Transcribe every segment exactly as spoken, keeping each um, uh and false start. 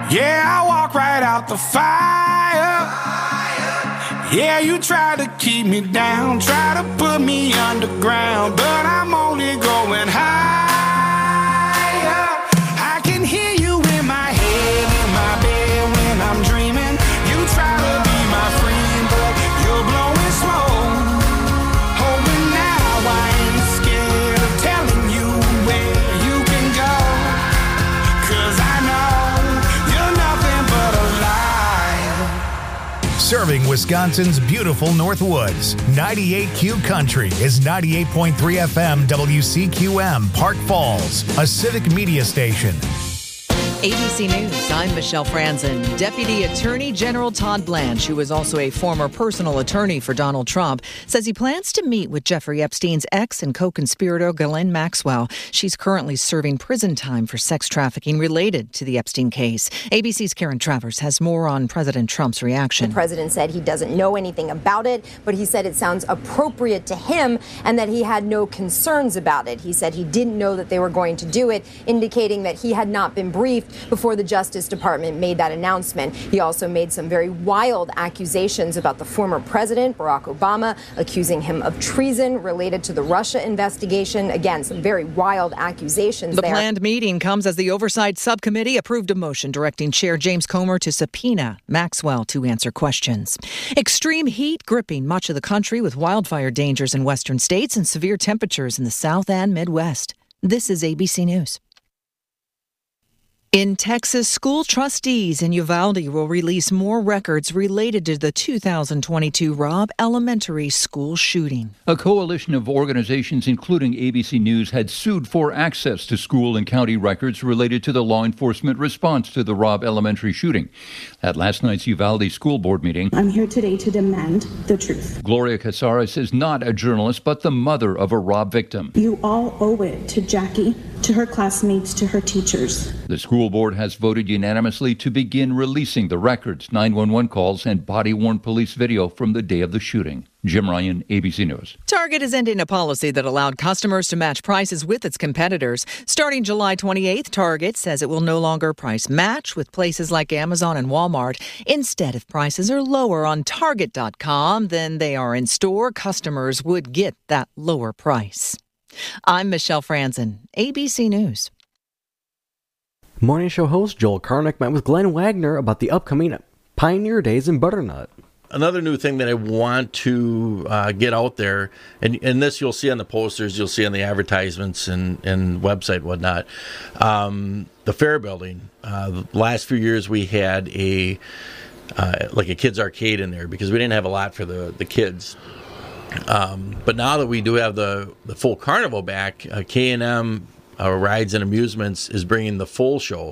Yeah, I walk right out the fire. Yeah, you try to keep me down, try to put me underground, but I'm only going higher. I can hear you in my head, in my bed when I'm dreaming. You try to be my friend, but you're blowing smoke. Oh, but now I ain't scared of telling you where you can go, 'cause I know you're nothing but a lie. Serving Wisconsin's beautiful Northwoods, ninety-eight Q Country is ninety-eight point three F M W C Q M, Park Falls, a civic media station. A B C News, I'm Michelle Franzen. Deputy Attorney General Todd Blanche, who is also a former personal attorney for Donald Trump, says he plans to meet with Jeffrey Epstein's ex and co-conspirator Ghislaine Maxwell. She's currently serving prison time for sex trafficking related to the Epstein case. A B C's Karen Travers has more on President Trump's reaction. The president said he doesn't know anything about it, but he said it sounds appropriate to him and that he had no concerns about it. He said he didn't know that they were going to do it, indicating that he had not been briefed before the Justice Department made that announcement. He also made some very wild accusations about the former president, Barack Obama, accusing him of treason related to the Russia investigation. Again, some very wild accusations the there. The planned meeting comes as the Oversight Subcommittee approved a motion directing Chair James Comer to subpoena Maxwell to answer questions. Extreme heat gripping much of the country with wildfire dangers in western states and severe temperatures in the South and Midwest. This is A B C News. In Texas, school trustees in Uvalde will release more records related to the two thousand twenty-two Robb Elementary School shooting. A coalition of organizations, including A B C News, had sued for access to school and county records related to the law enforcement response to the Robb Elementary shooting. At last night's Uvalde School Board meeting, I'm here today to demand the truth. Gloria Casares is not a journalist, but the mother of a Robb victim. You all owe it to Jackie, to her classmates, to her teachers. The school board has voted unanimously to begin releasing the records, nine one one calls, and body-worn police video from the day of the shooting. Jim Ryan, A B C News. Target is ending a policy that allowed customers to match prices with its competitors. Starting July twenty-eighth, Target says it will no longer price match with places like Amazon and Walmart. Instead, if prices are lower on Target dot com than they are in store, customers would get that lower price. I'm Michelle Franzen, A B C News. Morning show host Joel Karnick met with Glenn Wagner about the upcoming Pioneer Days in Butternut. Another new thing that I want to uh, get out there, and, and this you'll see on the posters, you'll see on the advertisements and, and website and whatnot, um, the Fair Building. Uh, the last few years we had a uh, like a kids arcade in there because we didn't have a lot for the, the kids. Um, but now that we do have the, the full carnival back, uh, K and M uh, Rides and Amusements is bringing the full show.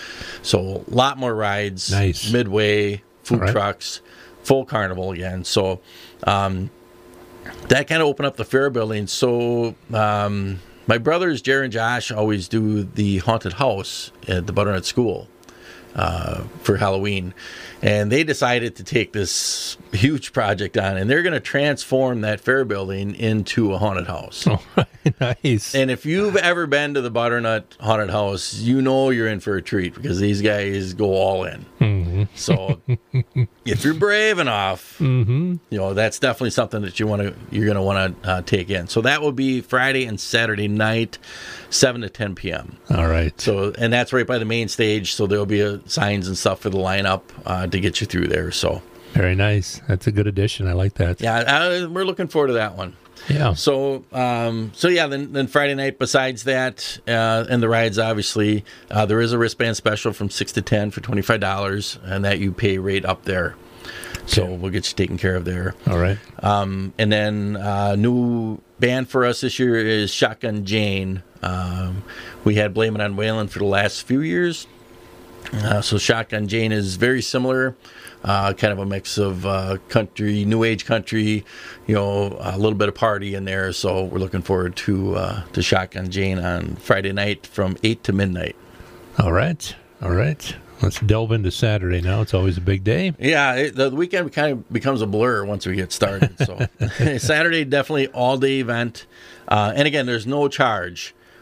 So a lot more rides, nice. Midway, food right. trucks, full carnival again. So um, that kind of opened up the Fair Building. So um, my brothers, Jerry and Josh, always do the haunted house at the Butternut School uh, for Halloween. And they decided to take this huge project on, and they're going to transform that Fair Building into a haunted house. Oh, nice. And if you've ever been to the Butternut Haunted House, you know you're in for a treat because these guys go all in. Mm-hmm. So if you're brave enough, mm-hmm. you know, that's definitely something that you want to, you're going to want to uh, take in. So that will be Friday and Saturday night, seven to ten p.m. All right. So, and that's right by the main stage. So there'll be a, signs and stuff for the lineup uh, to get you through there. So very nice. That's a good addition. I like that. Yeah, I, we're looking forward to that one. Yeah. So, um, so yeah. Then, then Friday night. Besides that, uh, and the rides, obviously, uh, there is a wristband special from six to ten for twenty five dollars, and that you pay right up there. So okay. We'll get you taken care of there. All right. Um, and then uh, new band for us this year is Shotgun Jane. Um, we had Blame It on Waylon for the last few years. Uh, so Shotgun Jane is very similar. Uh, kind of a mix of uh, country, new age country, you know, a little bit of party in there. So we're looking forward to uh, to Shotgun Jane on Friday night from eight to midnight. All right. All right. Let's delve into Saturday now. It's always a big day. Yeah, it, the weekend kind of becomes a blur once we get started. So Saturday, definitely all-day event. Uh, and again, there's no charge.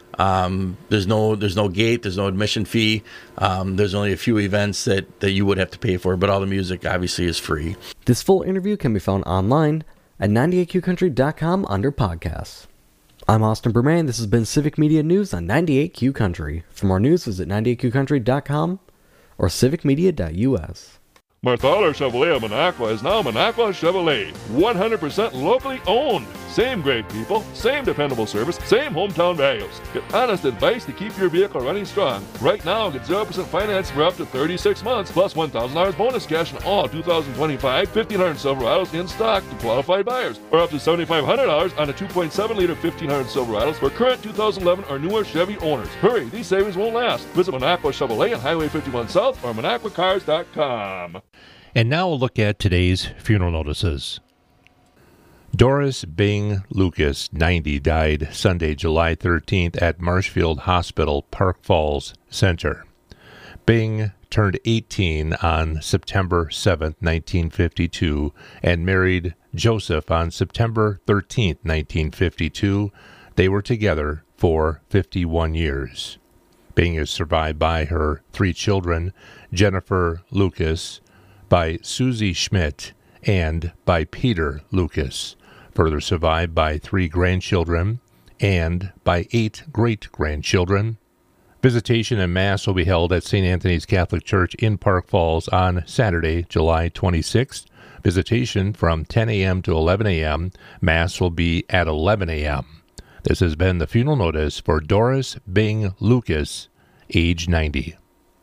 Um, there's no there's no gate, there's no admission fee. Um, there's only a few events that, that you would have to pay for, but all the music obviously is free. This full interview can be found online at ninety-eight q country dot com under podcasts. I'm Austin Berman. This has been Civic Media News on ninety-eight Q Country. For more news, visit ninety-eight q country dot com or civic media dot u s. Marthaler Chevrolet of Minocqua is now Minocqua Chevrolet. one hundred percent locally owned. Same great people, same dependable service, same hometown values. Get honest advice to keep your vehicle running strong. Right now, get zero percent financing for up to thirty-six months, plus one thousand dollars bonus cash on all two thousand twenty-five fifteen hundred Silverados in stock to qualified buyers, or up to seven thousand five hundred dollars on a two point seven liter fifteen hundred Silverados for current two thousand eleven or newer Chevy owners. Hurry, these savings won't last. Visit Minocqua Chevrolet on Highway fifty-one South or minocqua cars dot com. And now we'll look at today's funeral notices. Doris Bing Lucas, ninety, died Sunday, July thirteenth at Marshfield Hospital, Park Falls Center. Bing turned eighteen on September seventh, nineteen fifty-two, and married Joseph on September thirteenth, nineteen fifty-two. They were together for fifty-one years. Bing is survived by her three children, Jennifer Lucas, by Susie Schmidt, and by Peter Lucas, further survived by three grandchildren and by eight great-grandchildren. Visitation and Mass will be held at Saint Anthony's Catholic Church in Park Falls on Saturday, July twenty-sixth. Visitation from ten a.m. to eleven a.m. Mass will be at eleven a.m. This has been the funeral notice for Doris Bing Lucas, age ninety.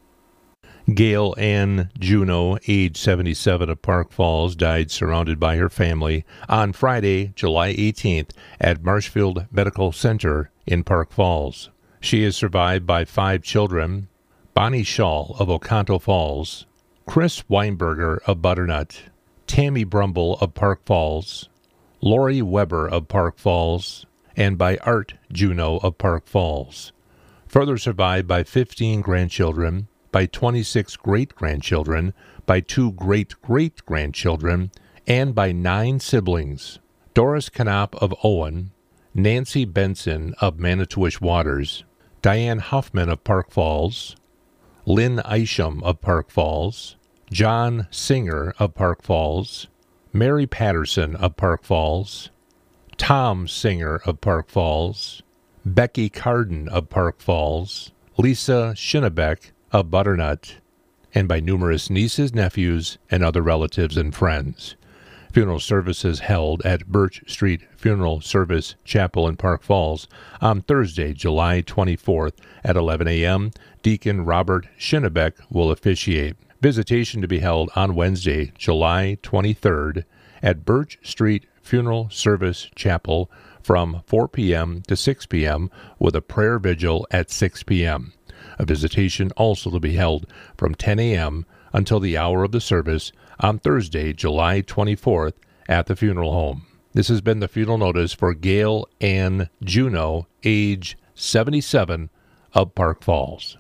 Gail Ann Juneau, age seventy-seven, of Park Falls, died surrounded by her family on Friday, July eighteenth, at Marshfield Medical Center in Park Falls. She is survived by five children: Bonnie Shaw of Oconto Falls, Chris Weinberger of Butternut, Tammy Brumble of Park Falls, Lori Weber of Park Falls, and by Art Juneau of Park Falls. Further survived by fifteen grandchildren, by twenty-six great-grandchildren, by two great-great-grandchildren, and by nine siblings: Doris Knopp of Owen, Nancy Benson of Manitowish Waters, Diane Huffman of Park Falls, Lynn Isham of Park Falls, John Singer of Park Falls, Mary Patterson of Park Falls, Tom Singer of Park Falls, Becky Carden of Park Falls, Lisa Schinnebeck of Butternut, and by numerous nieces, nephews, and other relatives and friends. Funeral services held at Birch Street Funeral Service Chapel in Park Falls on Thursday, July twenty-fourth at eleven a.m. Deacon Robert Schinnebeck will officiate. Visitation to be held on Wednesday, July twenty-third at Birch Street Funeral Service Chapel from four p.m. to six p.m. with a prayer vigil at six p.m. A visitation also to be held from ten a.m. until the hour of the service on Thursday, July twenty-fourth at the funeral home. This has been the funeral notice for Gail Ann Juneau, age seventy-seven, of Park Falls.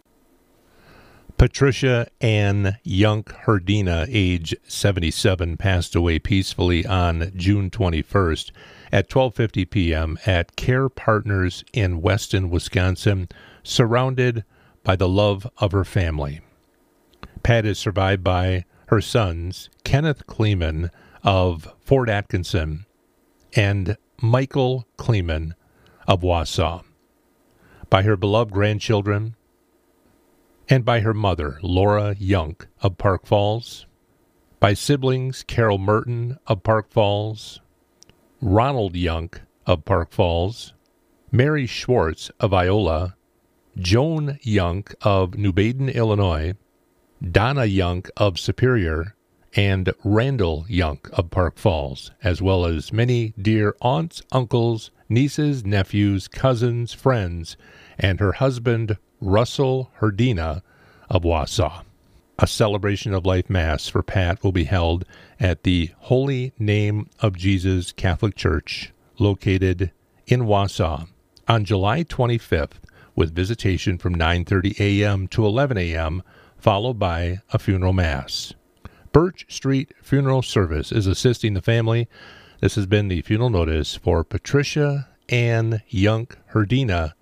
Patricia Ann Yunk Herdina, age seventy-seven, passed away peacefully on June twenty-first at twelve fifty p.m. at Care Partners in Weston, Wisconsin, surrounded by the love of her family. Pat is survived by her sons, Kenneth Kleeman of Fort Atkinson and Michael Kleeman of Wausau, by her beloved grandchildren, and by her mother, Laura Yunk of Park Falls, by siblings Carol Merton of Park Falls, Ronald Yunk of Park Falls, Mary Schwartz of Iola, Joan Yunk of New Baden, Illinois, Donna Yunk of Superior, and Randall Yunk of Park Falls, as well as many dear aunts, uncles, nieces, nephews, cousins, friends, and her husband, Russell Herdina of Wausau. A celebration of life mass for Pat will be held at the Holy Name of Jesus Catholic Church, located in Wausau, on July twenty-fifth, with visitation from nine thirty a.m. to eleven a.m., followed by a funeral mass. Birch Street Funeral Service is assisting the family. This has been the funeral notice for Patricia Ann Yunk Herdina,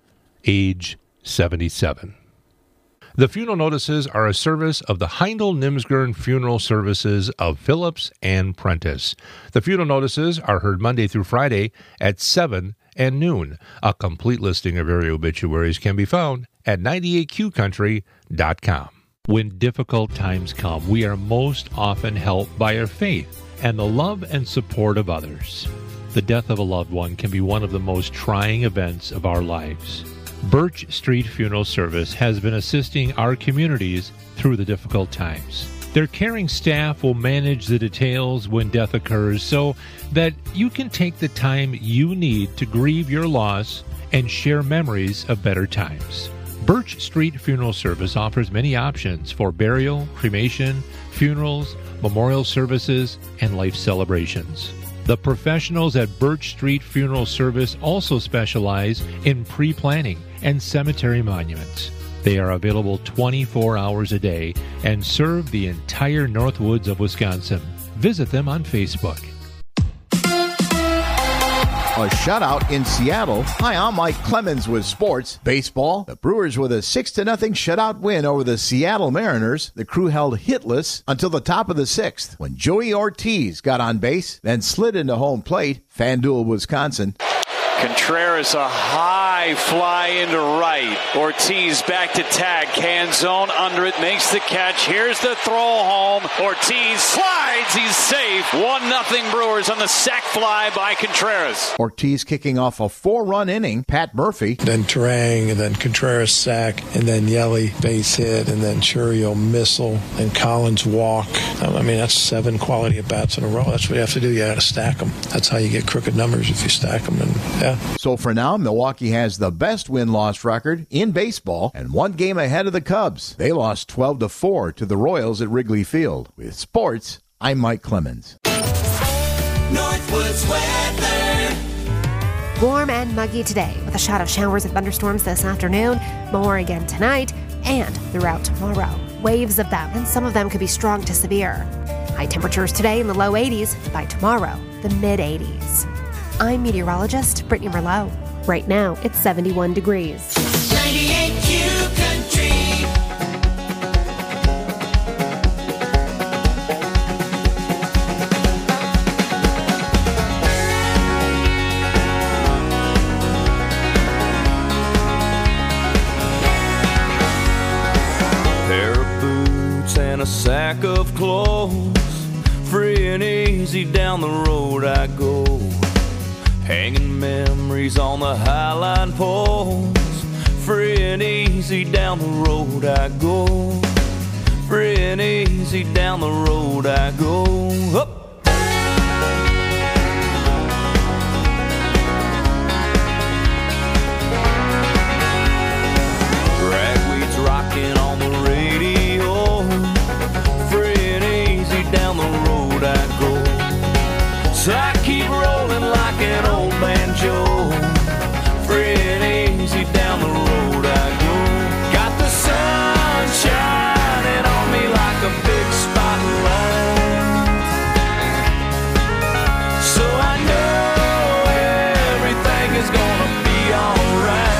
age seventy-seven. The funeral notices are a service of the Heindel Nimsgern Funeral Services of Phillips and Prentice. The funeral notices are heard Monday through Friday at seven and noon. A complete listing of area obituaries can be found at ninety-eight Q country dot com. When difficult times come, we are most often helped by our faith and the love and support of others. The death of a loved one can be one of the most trying events of our lives. Birch Street Funeral Service has been assisting our communities through the difficult times. Their caring staff will manage the details when death occurs so that you can take the time you need to grieve your loss and share memories of better times. Birch Street Funeral Service offers many options for burial, cremation, funerals, memorial services, and life celebrations. The professionals at Birch Street Funeral Service also specialize in pre-planning and cemetery monuments. They are available twenty-four hours a day and serve the entire Northwoods of Wisconsin. Visit them on Facebook. A shutout in Seattle. Hi, I'm Mike Clemens with sports. Baseball. The Brewers with a six to nothing shutout win over the Seattle Mariners. The crew held hitless until the top of the sixth when Joey Ortiz got on base, then slid into home plate. FanDuel, Wisconsin. Contreras a high fly into right. Ortiz back to tag. Can zone under it. Makes the catch. Here's the throw home. Ortiz slides. He's safe. one nothing Brewers on the sac fly by Contreras. Ortiz kicking off a four-run inning. Pat Murphy. Then Terang, and then Contreras sack, and then Yelly base hit, and then Churio missile, and Collins walk. I mean, that's seven quality at-bats in a row. That's what you have to do. You got to stack them. That's how you get crooked numbers if you stack them. And yeah. So for now, Milwaukee has the best win-loss record in baseball and one game ahead of the Cubs. They lost twelve to four to the Royals at Wrigley Field. With sports, I'm Mike Clemens. Northwoods weather. Warm and muggy today with a shot of showers and thunderstorms this afternoon. More again tonight and throughout tomorrow. Waves of them, and some of them could be strong to severe. High temperatures today in the low eighties. By tomorrow, the mid eighties. I'm meteorologist Brittany Merlot. Right now, it's seventy-one degrees. ninety-eight Q Country. Pair of boots and a sack of clothes. Free and easy down the road I go. Hanging memories on the highline poles. Free and easy down the road I go. Free and easy down the road I go. Up. Ragweed's rocking on the radio. Free and easy down the road I go. So I keep rolling like an old banjo. Free and easy down the road I go. Got the sun shining on me like a big spotlight. So I know everything is gonna be alright.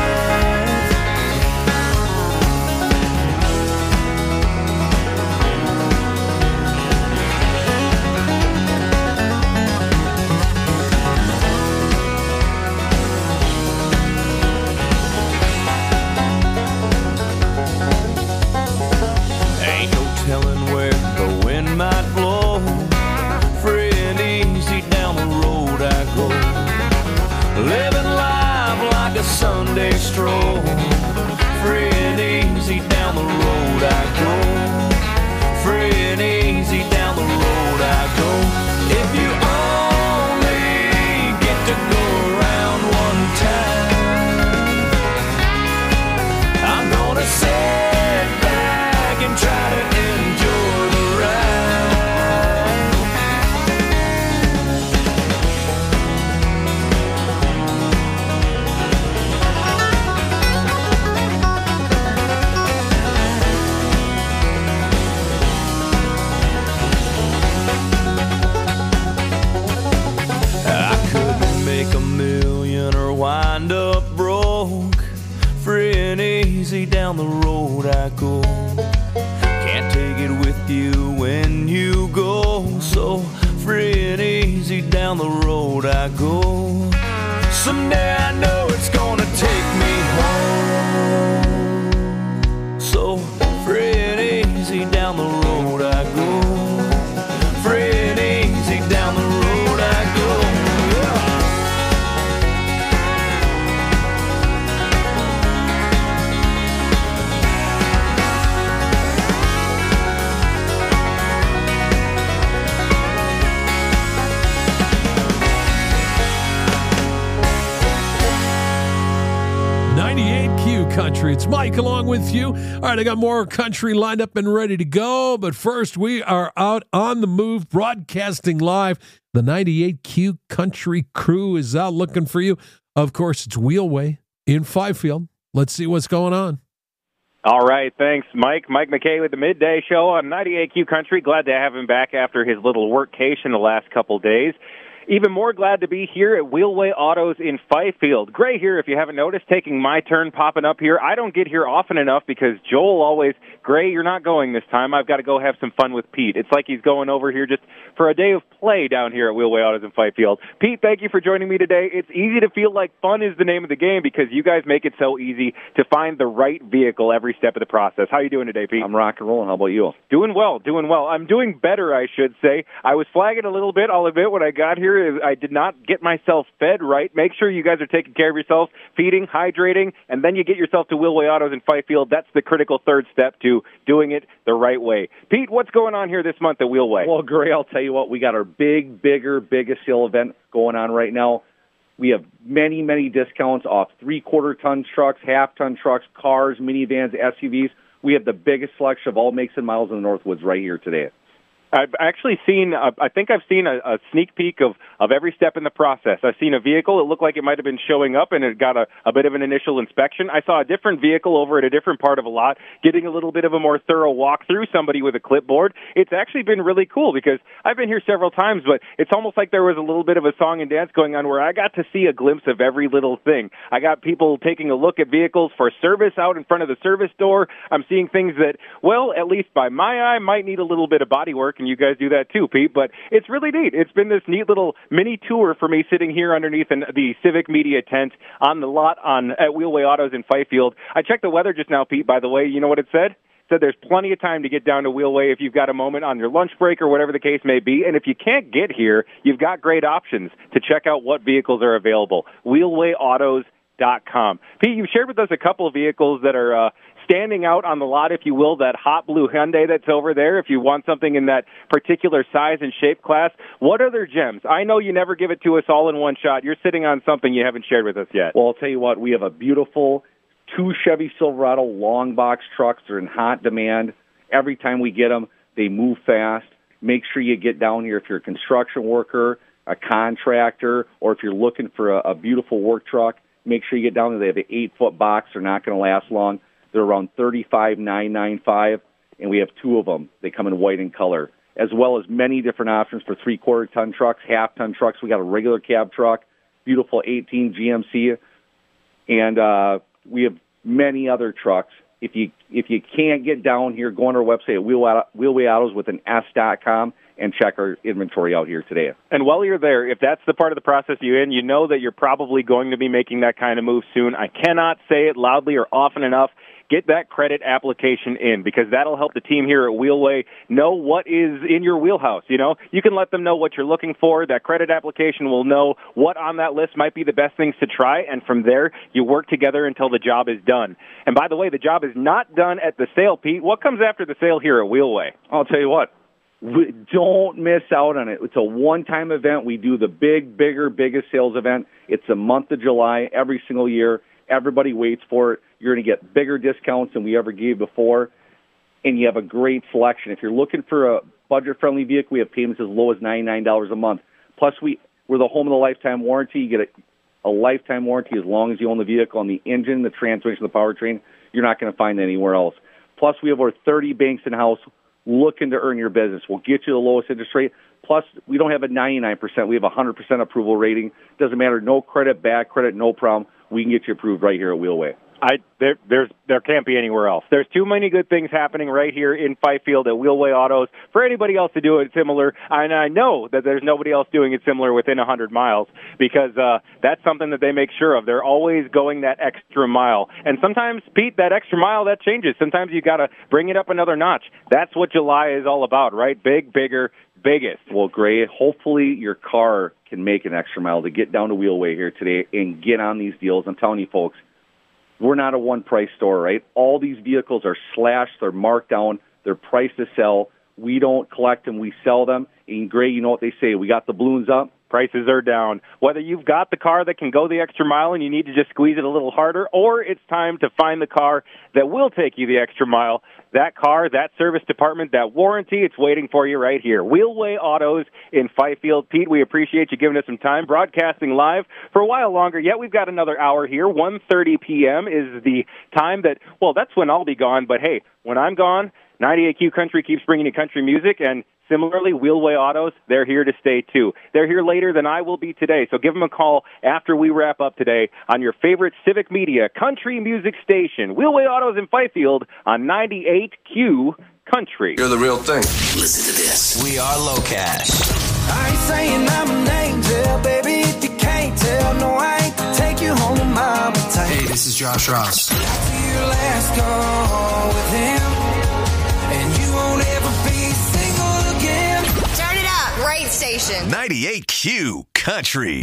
Might blow. Free and easy down the road I go. Living life like a Sunday stroll. Free and easy down the road I go. Free and easy down the road I go. If you only get to go around one time, I'm gonna sit back and try to enjoy the ride. easy down the road I go. Can't take it with you when you go. So free and easy down the road I go. Someday I know it's gonna take me home. So free and easy down the road I go. Free and easy down the road I go. ninety-eight Q Country. It's Mike along with you. All right, I got more country lined up and ready to go. But first, we are out on the move, broadcasting live. The ninety-eight Q Country crew is out looking for you. Of course, it's Wheelway in Fifield. Let's see what's going on. All right, thanks, Mike. Mike McKay with the Midday Show on ninety-eight Q Country. Glad to have him back after his little workcation the last couple days. Even more glad to be here at Wheelway Autos in Fifield. Gray here, if you haven't noticed, taking my turn popping up here. I don't get here often enough because Joel always, Gray, you're not going this time. I've got to go have some fun with Pete. It's like he's going over here just for a day of play down here at Wheelway Autos in Fifield. Pete, thank you for joining me today. It's easy to feel like fun is the name of the game because you guys make it so easy to find the right vehicle every step of the process. How are you doing today, Pete? I'm rock and rolling. How about you? Doing well, doing well. I'm doing better, I should say. I was flagging a little bit, I'll admit, when I got here. I did not get myself fed right. Make sure you guys are taking care of yourselves, feeding, hydrating, and then you get yourself to Wheelway Autos in Fifield. That's the critical third step to doing it the right way. Pete, what's going on here this month at Wheelway? Well, Gray, I'll tell you what, we got our big, bigger, biggest sale event going on right now. We have many, many discounts off three-quarter ton trucks, half-ton trucks, cars, minivans, S U Vs. We have the biggest selection of all makes and models in the Northwoods right here today. I've actually seen, uh, I think I've seen a, a sneak peek of, of every step in the process. I've seen a vehicle. It looked like it might have been showing up, and it got a, a bit of an initial inspection. I saw a different vehicle over at a different part of a lot, getting a little bit of a more thorough walkthrough, somebody with a clipboard. It's actually been really cool because I've been here several times, but it's almost like there was a little bit of a song and dance going on where I got to see a glimpse of every little thing. I got people taking a look at vehicles for service out in front of the service door. I'm seeing things that, well, at least by my eye, might need a little bit of body work, and you guys do that too, Pete, but it's really neat. It's been this neat little mini tour for me sitting here underneath an, the Civic Media tent on the lot on at Wheelway Autos in Fifield. I checked the weather just now, Pete, by the way. You know what it said? It said there's plenty of time to get down to Wheelway if you've got a moment on your lunch break or whatever the case may be. And if you can't get here, you've got great options to check out what vehicles are available. wheelway autos dot com. Pete, you've shared with us a couple of vehicles that are uh, standing out on the lot, if you will, that hot blue Hyundai that's over there, if you want something in that particular size and shape class. What other gems? I know you never give it to us all in one shot. You're sitting on something you haven't shared with us yet. Well, I'll tell you what, we have a beautiful two Chevy Silverado long box trucks. They're in hot demand. Every time we get them, they move fast. Make sure you get down here if you're a construction worker, a contractor, or if you're looking for a, a beautiful work truck. Make sure you get down there. They have an eight-foot box. They're not going to last long. They're around thirty-five thousand nine hundred ninety-five dollars, and we have two of them. They come in white and color, as well as many different options for three-quarter ton trucks, half-ton trucks. We got a regular cab truck, beautiful eighteen G M C, and uh, we have many other trucks. If you if you can't get down here, go on our website at Wheelway Autos with an S dot com and check our inventory out here today. And while you're there, if that's the part of the process you're in, you know that you're probably going to be making that kind of move soon. I cannot say it loudly or often enough. Get that credit application in, because that'll help the team here at Wheelway know what is in your wheelhouse. You know, you can let them know what you're looking for. That credit application will know what on that list might be the best things to try, and from there, you work together until the job is done. And by the way, the job is not done at the sale, Pete. What comes after the sale here at Wheelway? I'll tell you what. We don't miss out on it. It's a one-time event. We do the big, bigger, biggest sales event. It's the month of July every single year. Everybody waits for it. You're going to get bigger discounts than we ever gave before, and you have a great selection. If you're looking for a budget-friendly vehicle, we have payments as low as ninety-nine dollars a month. Plus, we, we're the home of the lifetime warranty. You get a, a lifetime warranty as long as you own the vehicle on the engine, the transmission, the powertrain. You're not going to find that anywhere else. Plus, we have over thirty banks in-house looking to earn your business. We'll get you the lowest interest rate. Plus, we don't have a ninety-nine percent. We have a one hundred percent approval rating. Doesn't matter. No credit, bad credit, no problem. We can get you approved right here at Wheelway. I there there's there can't be anywhere else. There's too many good things happening right here in Fifield at Wheelway Autos for anybody else to do it similar. And I know that there's nobody else doing it similar within one hundred miles because uh, that's something that they make sure of. They're always going that extra mile. And sometimes, Pete, that extra mile, that changes. Sometimes you got to bring it up another notch. That's what July is all about, right? Big, bigger, biggest. Well, Gray, hopefully your car can make an extra mile to get down to Wheelway here today and get on these deals. I'm telling you, folks, we're not a one-price store, right? All these vehicles are slashed, they're marked down, they're priced to sell. We don't collect them, we sell them. And, Gray, you know what they say, we got the balloons up. Prices are down. Whether you've got the car that can go the extra mile and you need to just squeeze it a little harder, or it's time to find the car that will take you the extra mile, that car, that service department, that warranty, it's waiting for you right here. Wheelway Autos in Fifield. Pete, we appreciate you giving us some time, broadcasting live for a while longer. Yet we've got another hour here. one thirty p.m. is the time that, well, that's when I'll be gone. But, hey, when I'm gone, ninety-eight Q Country keeps bringing you country music, and similarly, Wheelway Autos, they're here to stay, too. They're here later than I will be today, so give them a call after we wrap up today on your favorite Civic Media country music station. Wheelway Autos in Fifield on ninety-eight Q Country. You're the real thing. Listen to this. We are Low Cash. I ain't saying I'm an angel, baby, if you can't tell. No, I ain't to take you home to mama tight. Hey, this is Josh Ross. After your last call with him, and you won't ever be single again. Turn it up. Great station. ninety-eight Q Country.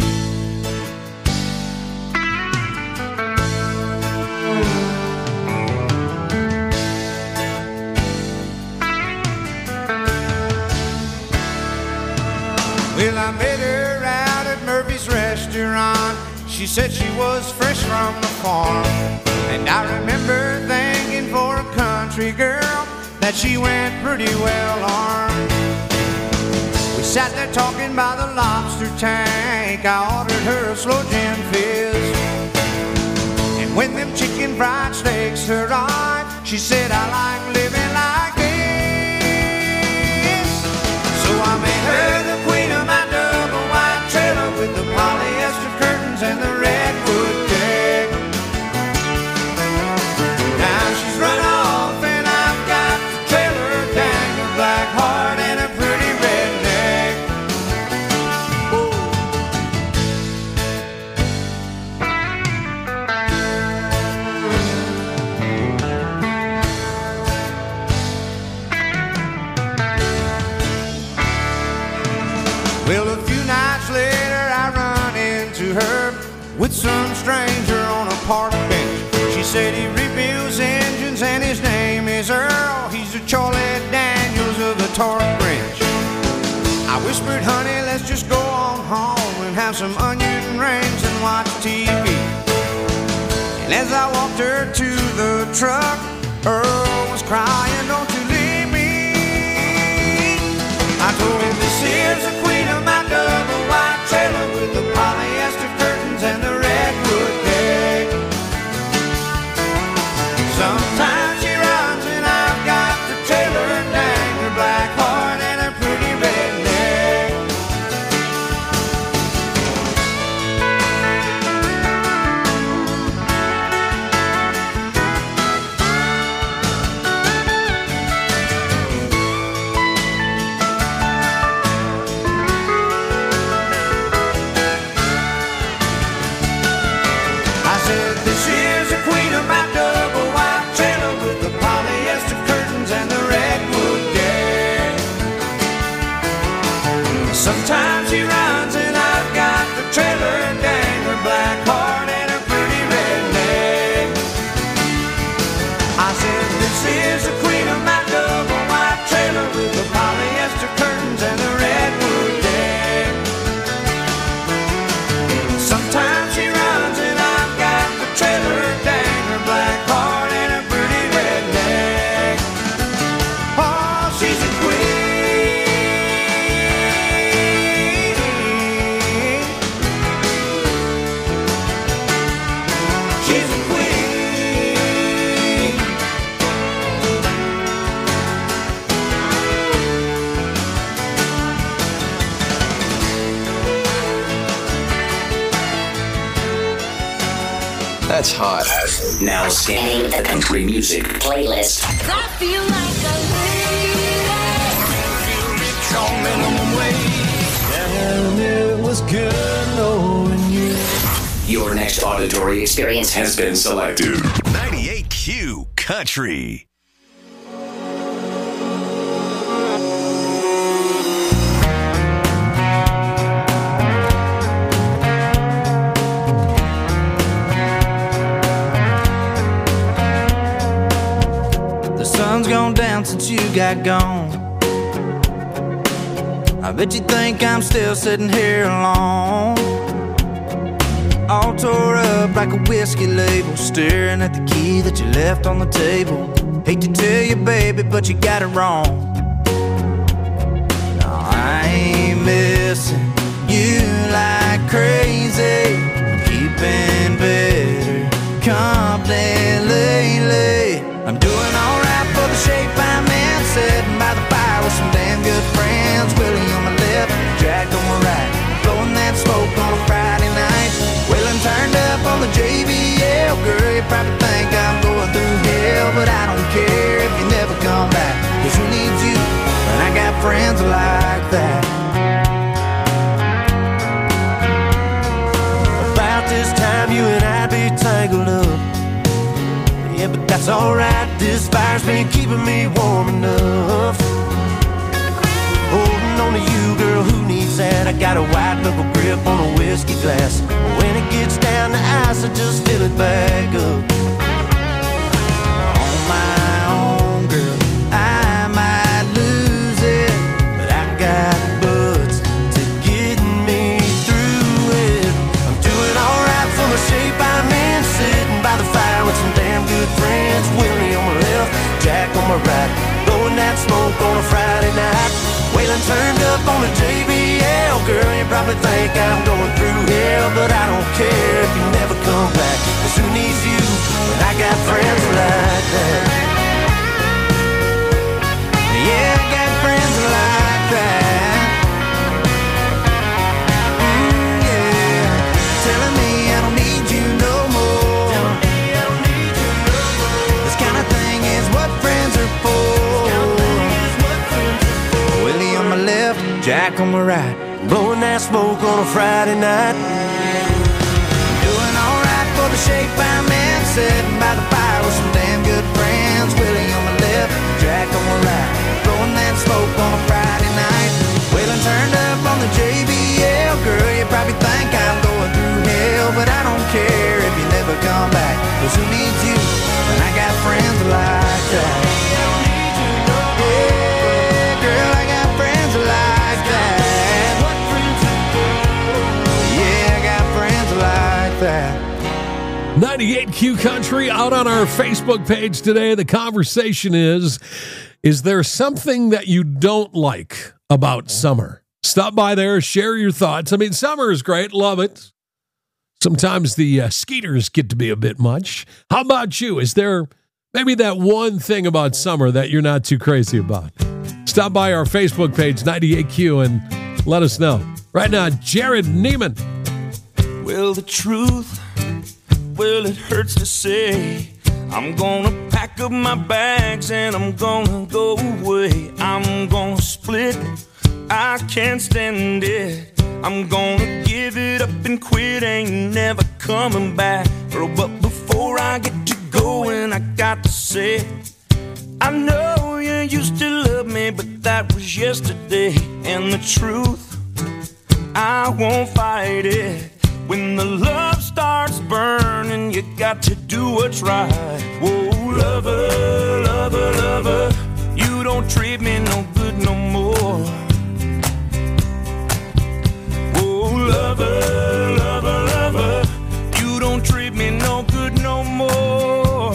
Well, I met her out at Murphy's restaurant. She said she was fresh from the farm. And I remember thinking for a country girl that she went pretty well armed. We sat there talking by the lobster tank. I ordered her a slow gin fizz. And when them chicken fried steaks arrived, she said, I like living like this. So I made her the queen of my double wide trailer with the polyester curtains and the redwood deck. Now she's run off and I've got the trailer, dang, a black heart and a pretty redneck. Well, a few nights later I run into her with some stranger on a park bench. She said he rebuilds engines and his name is Earl. He's a Charlie Daniels of the torque wrench. I whispered, honey, let's just go on home and have some onion rings and watch T V. And as I walked her to the truck, Earl was crying, don't you leave me. I told him, this is the queen of my double wide trailer with the polyester curtains and the redwood deck. Sometimes she runs and I've got the trailer, dang, her black heart and her pretty redneck. I said, this is the queen of my double wide trailer with the polyester curtains and the redwood deck. Sometimes she runs and I've got the trailer, dang, her black heart and her pretty redneck. I said, this is the queen of my double wide trailer with the polyester curtains and the redwood deck. Sometimes she runs and I've got the trailer, dang, her black heart and her pretty redneck. Oh, she's a queen. She's a queen. That's hot. Now scanning the country music playlist. I feel like a lady. Minimum wage. And it was good knowing you. Your next auditory experience has been selected. ninety-eight Q Country. The sun's gone down since you got gone. I bet you think I'm still sitting here alone, all tore up like a whiskey label, staring at the key that you left on the table. Hate to tell you, baby, but you got it wrong. No, I ain't missing you like crazy. Keeping better company lately. I'm doing alright for the shape I'm in, sitting by the fire with some damn good friends. Willie on my left, Jack on my right, blowing that smoke on a Friday night. Wheeling turned up on the J B L. Girl, you probably think I'm going through hell, but I don't care if you never come back. Cause who needs you when I got friends like that? About this time you and I'd be tangled up. Yeah, but that's alright, this fire's been keeping me warm enough. Holding on to you, girl, who needs that? I got a white knuckle grip on a whiskey glass. When it gets down to ice, I just fill it back up. On my own, girl, I might lose it, but I got buds to get me through it. I'm doing alright for the shape I'm in, sitting by the fire with some damn good friends. Willie on my left, Jack on my right, blowing that smoke on a Friday night. Waylon turned up on the J B L. Girl, you probably think I'm going through hell, but I don't care if you never come back. Cause who needs you when I got friends like that? Yeah, I got friends like that. Mm, yeah, telling me I don't need you no more. Telling me I don't need you no more. This kind of thing is what friends are for. Willie on my left, Jack on my right, blowing that smoke on a Friday night. Doing alright for the shape I'm in, sitting by the fire with some damn good friends. Willie on my left, Jack on my right, blowing that smoke on a Friday night. Waylon turned up on the J B L. Girl, you probably think I'm going through hell, but I don't care if you never come back. Cause who needs you when I got friends like that? ninety-eight Q Country out on our Facebook page today. The conversation is, is there something that you don't like about summer? Stop by there, share your thoughts. I mean, summer is great. Love it. Sometimes the uh, skeeters get to be a bit much. How about you? Is there maybe that one thing about summer that you're not too crazy about? Stop by our Facebook page, ninety-eight Q, and let us know. Right now, Jared Neiman. Well, the truth, well, it hurts to say. I'm gonna pack up my bags and I'm gonna go away. I'm gonna split, I can't stand it. I'm gonna give it up and quit, ain't never coming back. Oh, but before I get to going, I got to say, I know you used to love me, but that was yesterday. And the truth, I won't fight it. When the love starts burning, you got to do what's right. Whoa, lover, lover, lover, you don't treat me no good no more. Whoa, lover, lover, lover, you don't treat me no good no more.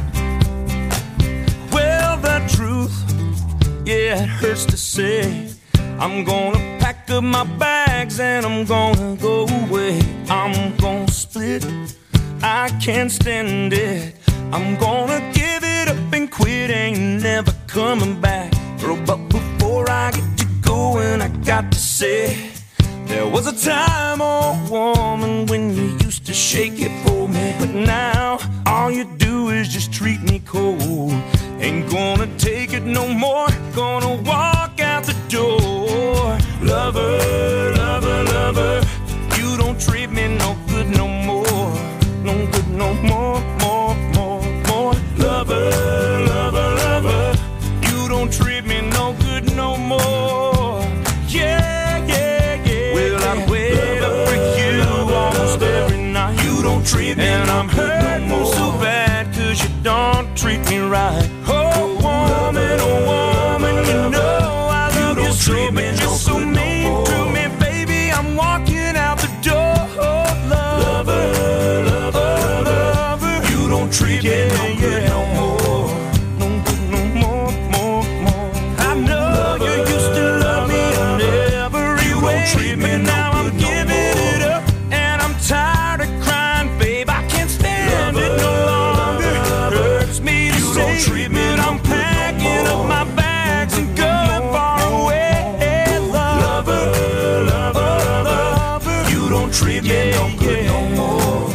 Well, the truth, yeah, it hurts to say. I'm gonna pack up my bags and I'm gonna go away. I'm gonna split, I can't stand it. I'm gonna give it up and quit, ain't never coming back. Oh, but before I get to going, I got to say, there was a time, oh woman, when you used to shake it for me. But now, all all you do is just treat me cold. Ain't gonna take it no more, gonna walk out the door. Lover, lover, lover, you don't treat me no good no more. No good no more, more, more, more. Lover, lover, lover, you don't treat me no good no more. Yeah, yeah, yeah. Well, I wait up for you almost every night. You don't treat me and I'm hurting no so bad cause you don't treat me right. Oh, woman, oh, woman, you know I love you, you so, but you're no so mean no to me, baby. I'm walking out the door. Lover, lover, lover, you don't treat me yeah, no good yeah. no more. No good no more, more, more. I know lover, you used to love me in every you way, treat me but now no I'm giving no it up, and I'm tired of crying, babe. I can't stand lover, it no longer. Lover, hurts me to you say don't treat me that I'm packing no up my bags and going far away. Lover, lover, lover, you don't treat me yeah, no good yeah. no more.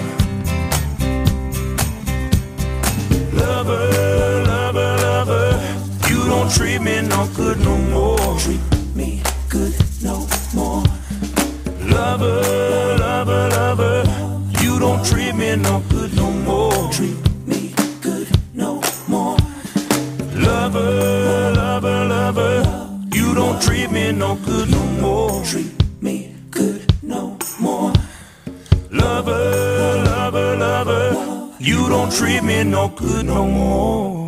Lover, lover, lover, you don't treat me no good no more. Treat me good no more. Lover, lover, lover, you don't treat me no good no more. Treat me good no more. Lover, lover, lover, you don't treat me no good no more. Treat me good no more. Lover, lover, lover, you don't treat me no good no more.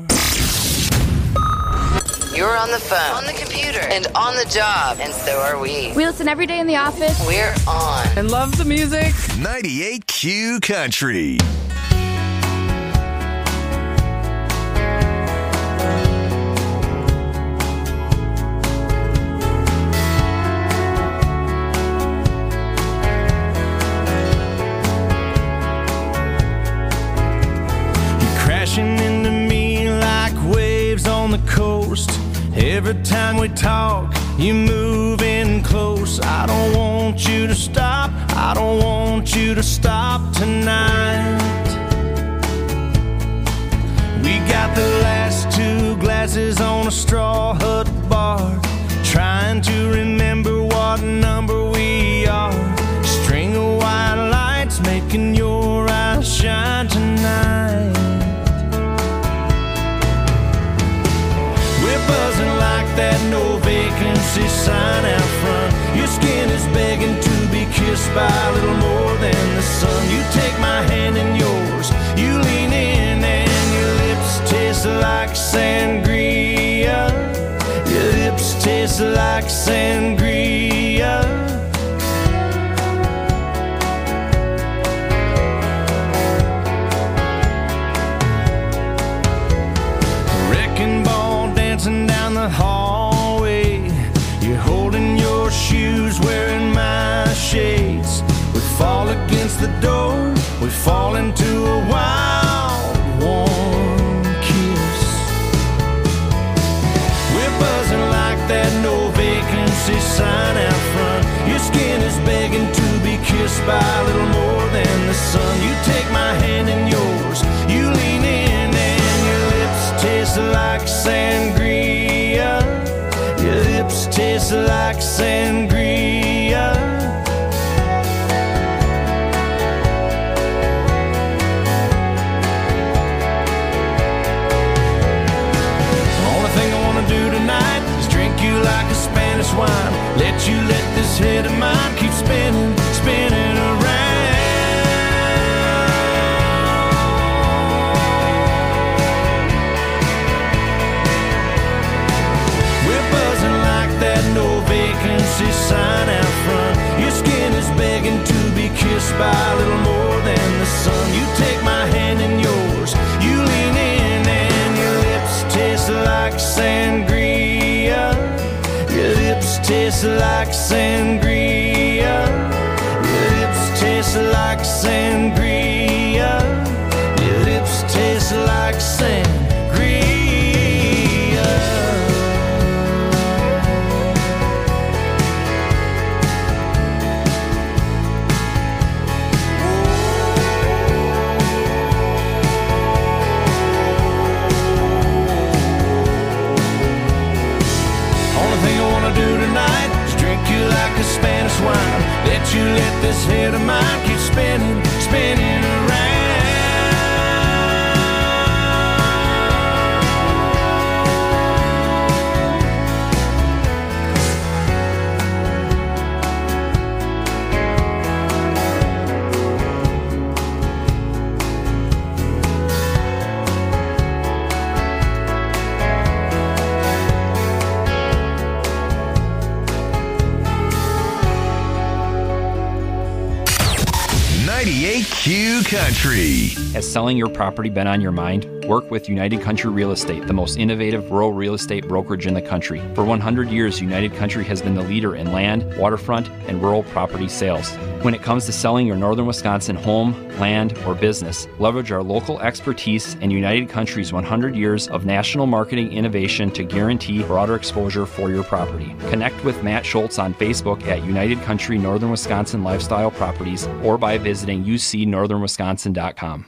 You're on the phone, on the computer, and on the job, and so are we. We listen every day in the office. We're on. I love the music. ninety-eight Q Country. Crashing into me like waves on the coast. Every time we talk, you move in close. I don't want you to stop. I don't want you to stop tonight. We got the last two glasses on a straw hut bar, trying to remember what number we are. String of white lights making your eyes shine tonight. We're buzzing like that no vacancy sign out front. Your skin is begging to be kissed by a little more than the sun. You take my hand in yours, you lean in, and your lips taste like sangria. Your lips taste like sangria. Wrecking ball dancing down the hallway. You're holding your shoes, wearing my shades. We fall against the door, we fall into a wild, warm kiss. We're buzzing like that no vacancy sign out front. Your skin is begging to be kissed by a little more than the sun. You take my hand in yours, you lean in, and your lips taste like sangria. Your lips taste like sangria. Only thing I wanna do tonight is drink you like a Spanish wine. Let you let this head of mine keep spinning, spinning around. That no vacancy sign out front. Your skin is begging to be kissed by a little more than the sun. You take my hand in yours, you lean in, and your lips taste like sangria. Your lips taste like sangria. Your lips taste like sangria. Your lips taste like sangria. swine that you let this head of mine keep spinning, spinning around. ninety-eight Q Country. Has selling your property been on your mind? Work with United Country Real Estate, the most innovative rural real estate brokerage in the country. For one hundred years, United Country has been the leader in land, waterfront, and rural property sales. When it comes to selling your northern Wisconsin home, land, or business, leverage our local expertise and United Country's one hundred years of national marketing innovation to guarantee broader exposure for your property. Connect with Matt Schultz on Facebook at United Country Northern Wisconsin Lifestyle Properties or by visiting u c northern wisconsin dot com.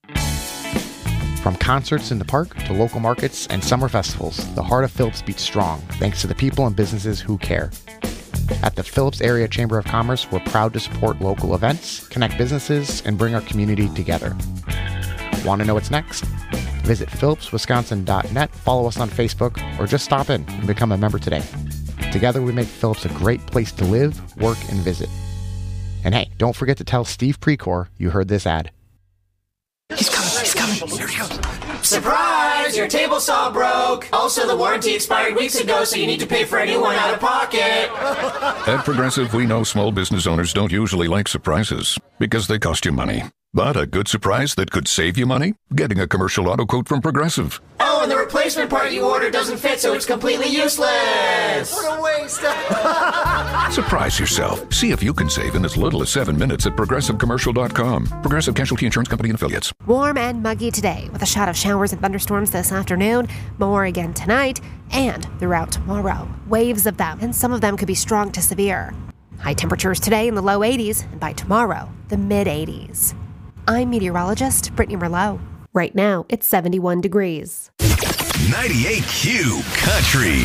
From concerts in the park to local markets and summer festivals, the heart of Phillips beats strong thanks to the people and businesses who care. At the Phillips Area Chamber of Commerce, we're proud to support local events, connect businesses, and bring our community together. Want to know what's next? Visit phillips wisconsin dot net, follow us on Facebook, or just stop in and become a member today. Together we make Phillips a great place to live, work, and visit. And hey, don't forget to tell Steve Precor you heard this ad. He's coming, he's coming. Here he goes. Surprise! Your table saw broke. Also, the warranty expired weeks ago, so you need to pay for a new one out of pocket. At Progressive, we know small business owners don't usually like surprises because they cost you money. But a good surprise that could save you money? Getting a commercial auto quote from Progressive. Oh, and the replacement part you ordered doesn't fit, so it's completely useless. What a waste. Surprise yourself. See if you can save in as little as seven minutes at progressive commercial dot com. Progressive Casualty Insurance Company and Affiliates. Warm and muggy today with a shot of showers and thunderstorms this afternoon. More again tonight and throughout tomorrow. Waves of them, and some of them could be strong to severe. High temperatures today in the low eighties, and by tomorrow, the mid eighties. I'm meteorologist Brittany Merlot. Right now, it's seventy-one degrees. ninety-eight Q Country.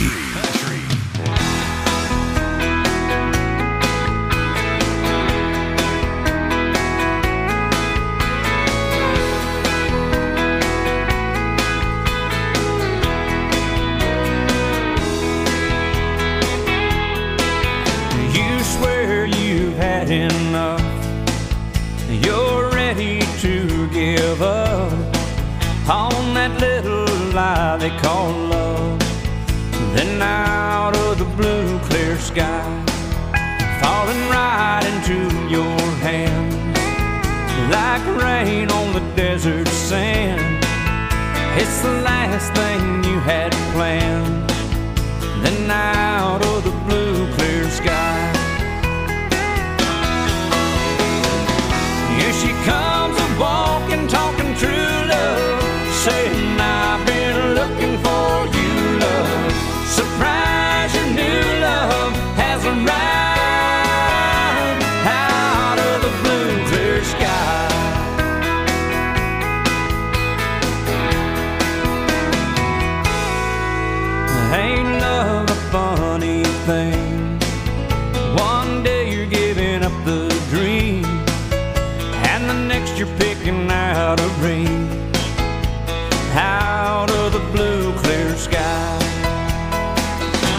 You swear you've had enough. You're ready to give up on that little lie they call love. Then out of the blue clear sky, falling right into your hands, like rain on the desert sand. It's the last thing you had planned. Then out of the blue clear sky, here she comes a-walking, talking true love, saying I've been looking for you, love. Surprise, your new love has arrived out of the blue clear sky. Ain't love a funny thing? One day you're giving up the dream, and the next you're picking out a ring out of the blue clear sky.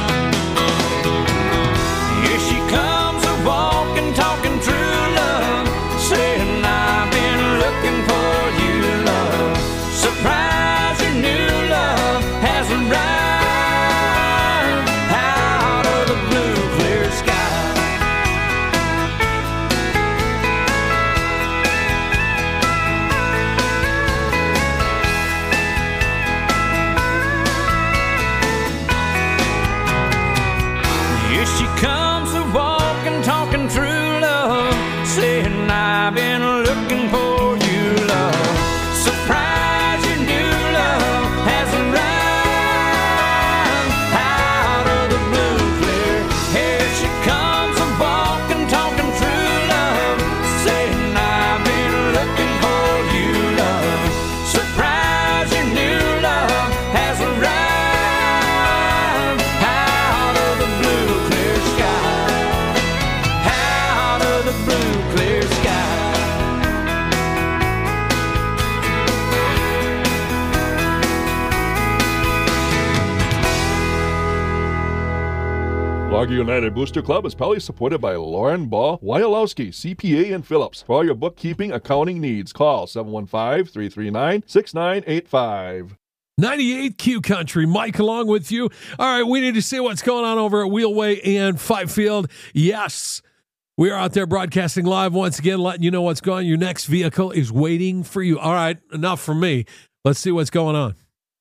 Largo United Booster Club is proudly supported by Lauren Ball, Wyalowski, C P A, and Phillips. For all your bookkeeping, accounting needs, call seven one five, three three nine, six nine eight five. ninety-eight Q Country, Mike along with you. All right, we need to see what's going on over at Wheelway and Fifield. Yes, we are out there broadcasting live once again, letting you know what's going on. Your next vehicle is waiting for you. All right, enough from me. Let's see what's going on.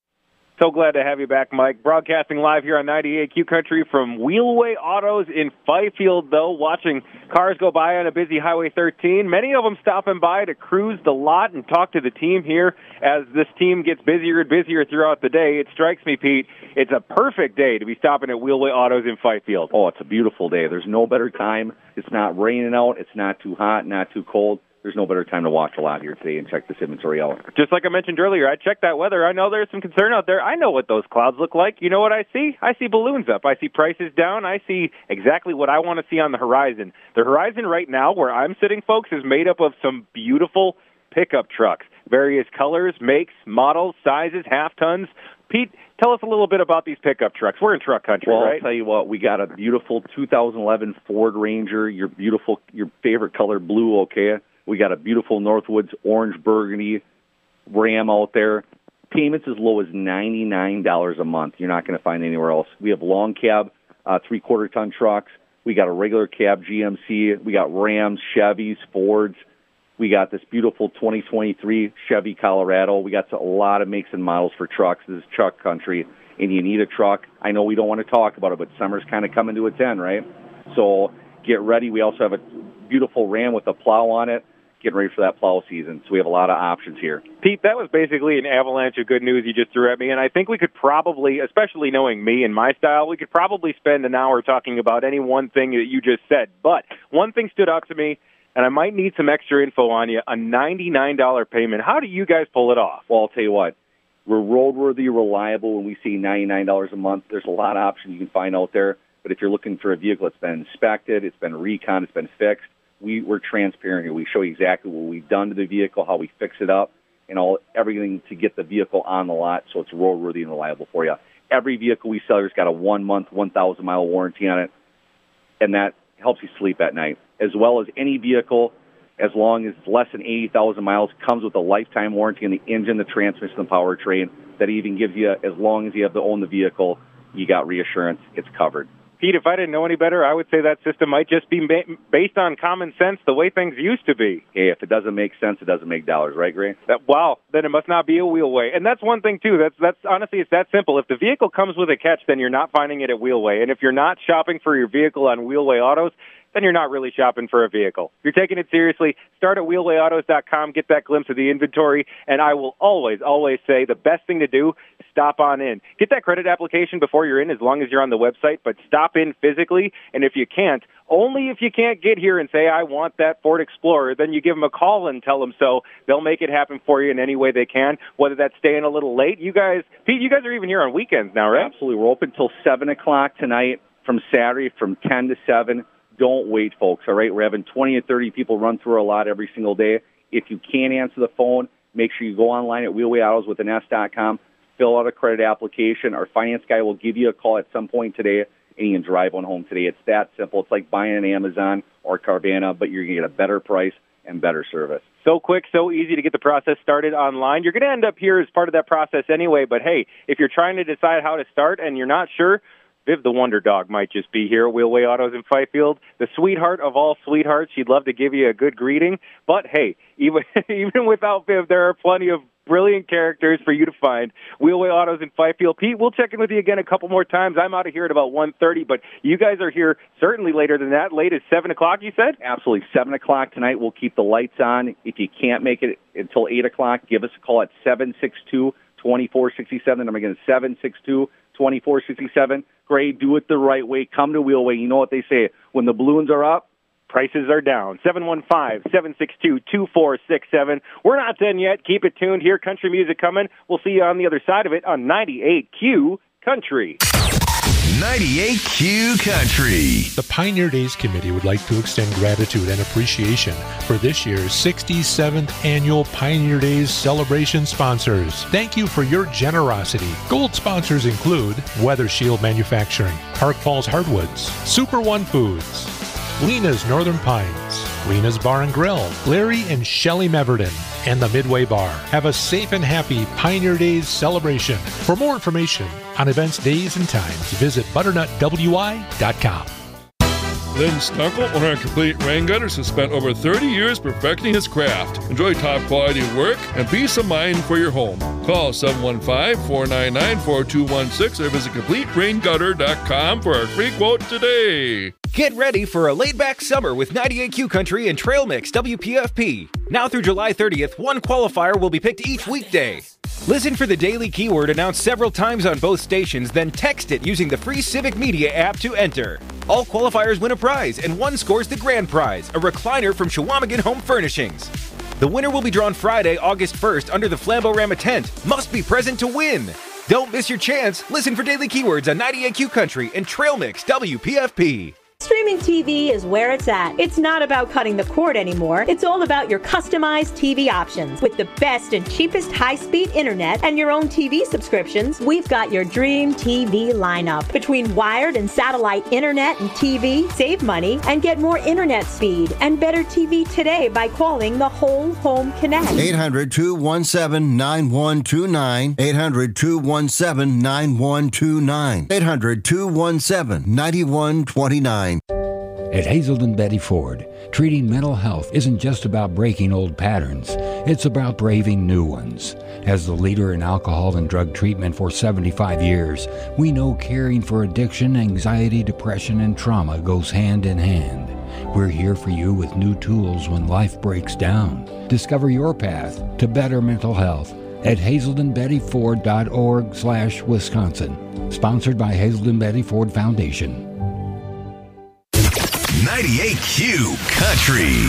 So glad to have you back, Mike. Broadcasting live here on ninety-eight Q Country from Wheelway Autos in Fifield, though, watching cars go by on a busy Highway thirteen. Many of them stopping by to cruise the lot and talk to the team here as this team gets busier and busier throughout the day. It strikes me, Pete, it's a perfect day to be stopping at Wheelway Autos in Fifield. Oh, it's a beautiful day. There's no better time. It's not raining out. It's not too hot, not too cold. There's no better time to walk a lot here today and check this inventory out. Just like I mentioned earlier, I checked that weather. I know there's some concern out there. I know what those clouds look like. You know what I see? I see balloons up. I see prices down. I see exactly what I want to see on the horizon. The horizon right now where I'm sitting, folks, is made up of some beautiful pickup trucks. Various colors, makes, models, sizes, half tons. Pete, tell us a little bit about these pickup trucks. We're in truck country, well, right? I'll tell you what, we got a beautiful two thousand eleven Ford Ranger, your beautiful, your favorite color, blue, okay? We got a beautiful Northwoods orange burgundy Ram out there. Payments as low as ninety-nine dollars a month. You're not going to find anywhere else. We have long cab, uh, three-quarter ton trucks. We got a regular cab G M C. We got Rams, Chevys, Fords. We got this beautiful twenty twenty-three Chevy Colorado. We got a lot of makes and models for trucks. This is truck country, and you need a truck. I know we don't want to talk about it, but summer's kind of coming to its end, right? So get ready. We also have a beautiful Ram with a plow on it, getting ready for that plow season. So we have a lot of options here. Pete, that was basically an avalanche of good news you just threw at me, and I think we could probably, especially knowing me and my style, we could probably spend an hour talking about any one thing that you just said. But one thing stood out to me, and I might need some extra info on you, a ninety-nine dollars payment. How do you guys pull it off? Well, I'll tell you what, we're roadworthy, reliable. When we see ninety-nine dollars a month, there's a lot of options you can find out there. But if you're looking for a vehicle that's been inspected, it's been recon, it's been fixed, we, we're transparent here. We show you exactly what we've done to the vehicle, how we fix it up, and all everything to get the vehicle on the lot so it's roadworthy and reliable for you. Every vehicle we sell has got a one-month, one thousand mile warranty on it, and that helps you sleep at night. As well as any vehicle, as long as it's less than eighty thousand miles, comes with a lifetime warranty on the engine, the transmission, the powertrain. That even gives you, as long as you have to own the vehicle, you got reassurance, it's covered. Pete, if I didn't know any better, I would say that system might just be ba- based on common sense, the way things used to be. Hey, if it doesn't make sense, it doesn't make dollars, right, Gray? That, wow, then it must not be a Wheelway. And that's one thing, too. That's, that's honestly, it's that simple. If the vehicle comes with a catch, then you're not finding it at Wheelway. And if you're not shopping for your vehicle on Wheelway Autos, then you're not really shopping for a vehicle. If you're taking it seriously, start at wheelway autos dot com, get that glimpse of the inventory, and I will always, always say the best thing to do is stop on in. Get that credit application before you're in, as long as you're on the website, but stop in physically, and if you can't, only if you can't get here and say, I want that Ford Explorer, then you give them a call and tell them so. They'll make it happen for you in any way they can, whether that's staying a little late. You guys, Pete, you guys are even here on weekends now, right? Absolutely. We're open till seven o'clock tonight, from Saturday from ten to seven. Don't wait, folks, all right? We're having twenty or thirty people run through our lot every single day. If you can't answer the phone, make sure you go online at Wheelway Autos with an S dot com, fill out a credit application. Our finance guy will give you a call at some point today, and you can drive one home today. It's that simple. It's like buying an Amazon or Carvana, but you're going to get a better price and better service. So quick, so easy to get the process started online. You're going to end up here as part of that process anyway, but hey, if you're trying to decide how to start and you're not sure, Viv the Wonder Dog might just be here at Wheelway Autos in Fifield. The sweetheart of all sweethearts. She'd love to give you a good greeting. But, hey, even even without Viv, there are plenty of brilliant characters for you to find. Wheelway Autos in Fifield. Pete, we'll check in with you again a couple more times. I'm out of here at about one thirty, but you guys are here certainly later than that. Late as seven o'clock, you said? Absolutely. seven o'clock tonight. We'll keep the lights on. If you can't make it until eight o'clock, give us a call at seven six two, two four six seven. I'm again, seven six two, two four six seven. Gray, do it the right way. Come to Wheelway. You know what they say. When the balloons are up, prices are down. seven one five, seven six two, two four six seven. We're not done yet. Keep it tuned. Hear country music coming. We'll see you on the other side of it on ninety-eight Q Country. ninety-eight Q Country. The Pioneer Days Committee would like to extend gratitude and appreciation for this year's sixty-seventh Annual Pioneer Days celebration sponsors. Thank you for your generosity. Gold sponsors include Weather Shield Manufacturing, Park Falls Hardwoods, Super One Foods, Lena's Northern Pines, Lena's Bar and Grill, Larry and Shelley Meverden, and the Midway Bar. Have a safe and happy Pioneer Days celebration. For more information on events, days, and times, visit butternut w i dot com. Lynn Stunkel, owner of Complete Rain Gutters, has spent over thirty years perfecting his craft. Enjoy top quality work and peace of mind for your home. Call seven one five, four nine nine, four two one six or visit complete rain gutter dot com for a free quote today. Get ready for a laid-back summer with ninety-eight Q Country and Trail Mix W P F P. Now through July thirtieth, one qualifier will be picked each weekday. Listen for the daily keyword announced several times on both stations, then text it using the free Civic Media app to enter. All qualifiers win a prize, and one scores the grand prize, a recliner from Chequamegon Home Furnishings. The winner will be drawn Friday, August first under the Flambeau-Rama tent. Must be present to win. Don't miss your chance. Listen for daily keywords on ninety-eight Q Country and Trail Mix W P F P. Streaming T V is where it's at. It's not about cutting the cord anymore. It's all about your customized T V options. With the best and cheapest high-speed internet and your own T V subscriptions, we've got your dream T V lineup. Between wired and satellite internet and T V, save money and get more internet speed and better T V today by calling the Whole Home Connect. eight hundred, two one seven, nine one two nine. eight hundred, two one seven, nine one two nine. eight hundred, two one seven, nine one two nine. At Hazelden Betty Ford, treating mental health isn't just about breaking old patterns. It's about braving new ones. As the leader in alcohol and drug treatment for seventy-five years, we know caring for addiction, anxiety, depression, and trauma goes hand in hand. We're here for you with new tools when life breaks down. Discover your path to better mental health at hazelden betty ford dot org slash Wisconsin. Sponsored by Hazelden Betty Ford Foundation. ninety-eight Q Country.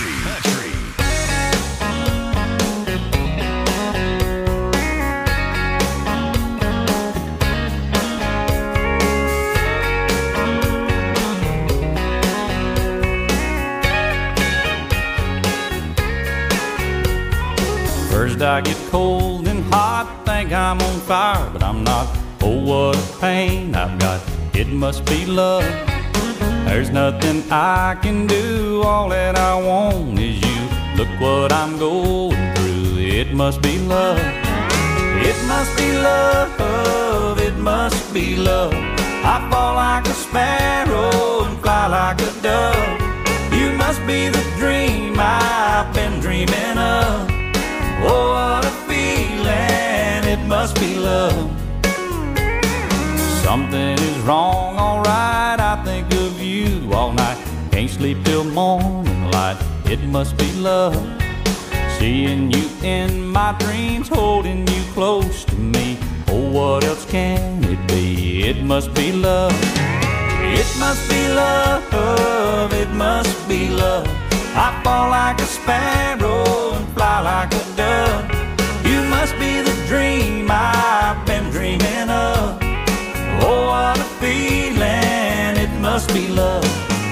First I get cold and hot, think I'm on fire, but I'm not. Oh, what a pain I've got. It must be love. There's nothing I can do, all that I want is you. Look what I'm going through, it must be love. It must be love, it must be love. I fall like a sparrow and fly like a dove. You must be the dream I've been dreaming of. Oh, what a feeling, it must be love. Something is wrong, alright, I think of you all night. Can't sleep till morning light, it must be love. Seeing you in my dreams, holding you close to me. Oh, what else can it be? It must be love. It must be love, it must be love. I fall like a sparrow and fly like a dove. You must be the dream I've been dreaming of. Oh, what a feeling, it must be love.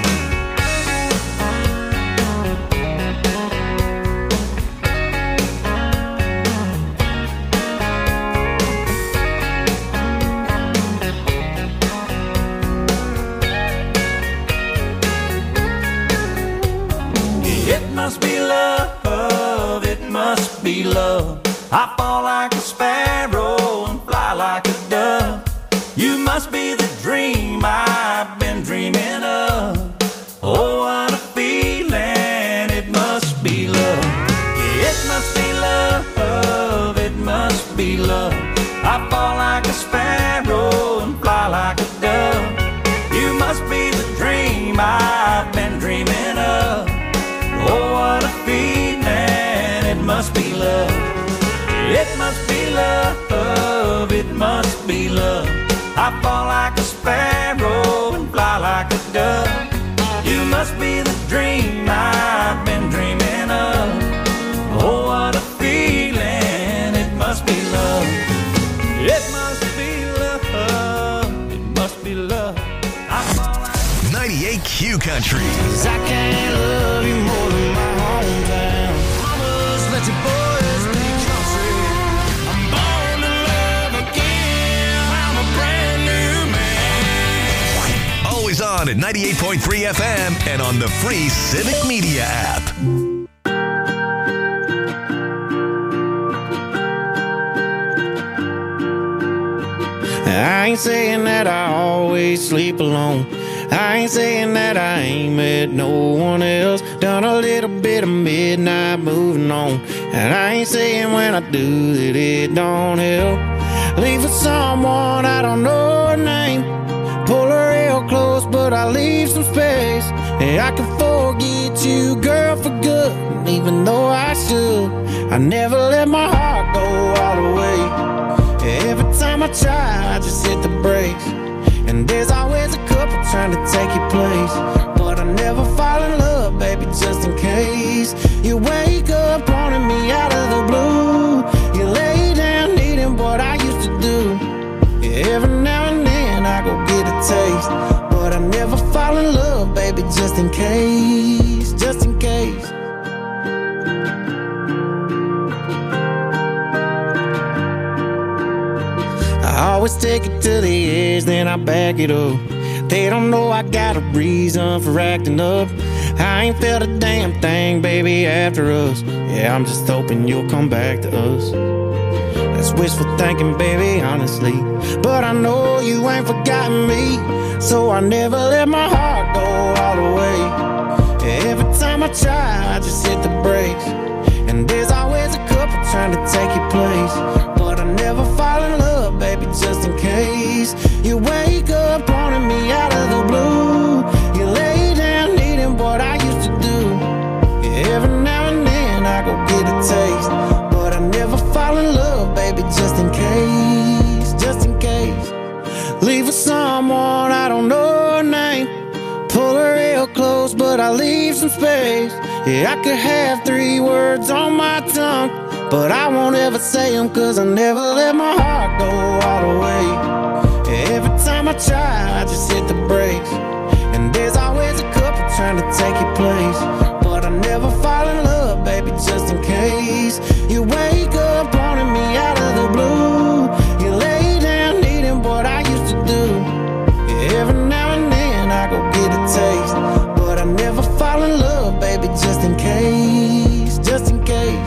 It must be love, it must be love. I fall like a sparrow and fly like a dove. You must be the dream I've been dreaming of. Oh, what a feeling, it must be love. It must be love, it must be love. I fall like a sparrow and fly like a dove. You must be the dream I've been dreaming of. Oh, what a feeling, it must be love. It must be love, it must be love. I fall like a sparrow and fly like a dove. You must be the dream I've been dreaming of. Oh, what a feeling, it must be love. It must be love, it must be love. ninety-eight Q Country. Cause I can't love you more than my hometown. Mamas, let your boys be country. I'm born to love again. I'm a brand new man. Always on at ninety-eight point three F M and on the free Civic Media app. I ain't saying that I always sleep alone. I ain't saying that I ain't met no one else. Done a little bit of midnight moving on. And I ain't saying when I do that it don't help. Leave for someone I don't know her name. Pull her real close, but I leave some space. And I can forget you, girl, for good. Even though I should, I never let my heart go all the way. Every time I try, I just hit the brakes. And there's always a couple trying to take your place. But I never fall in love, baby, just in case. You wake up wanting me out of the blue. You lay down needing what I used to do. Yeah, every now and then I go get a taste. But I never fall in love, baby, just in case. Just in case. I always take it to the edge, then I back it up. They don't know I got a reason for acting up. I ain't felt a damn thing, baby, after us. Yeah, I'm just hoping you'll come back to us. That's wishful thinking, baby, honestly. But I know you ain't forgotten me. So I never let my heart go all the way. Every time I try, I just hit the brakes. And there's always a couple trying to take your place. But I never fall in love, baby, just in case. You wake up wanting me out of the blue. You lay down needing what I used to do. Yeah, every now and then I go get a taste. But I never fall in love, baby, just in case. Just in case. Leave for someone I don't know her name. Pull her real close, but I leave some space. Yeah, I could have three words on my tongue, but I won't ever say them, cause I never let my heart go all the way. Every time I try, I just hit the brakes. And there's always a couple trying to take your place. But I never fall in love, baby, just in case. You wake up wanting me out of the blue. You lay down needing what I used to do. Yeah, every now and then I go get a taste. But I never fall in love, baby, just in case. Just in case.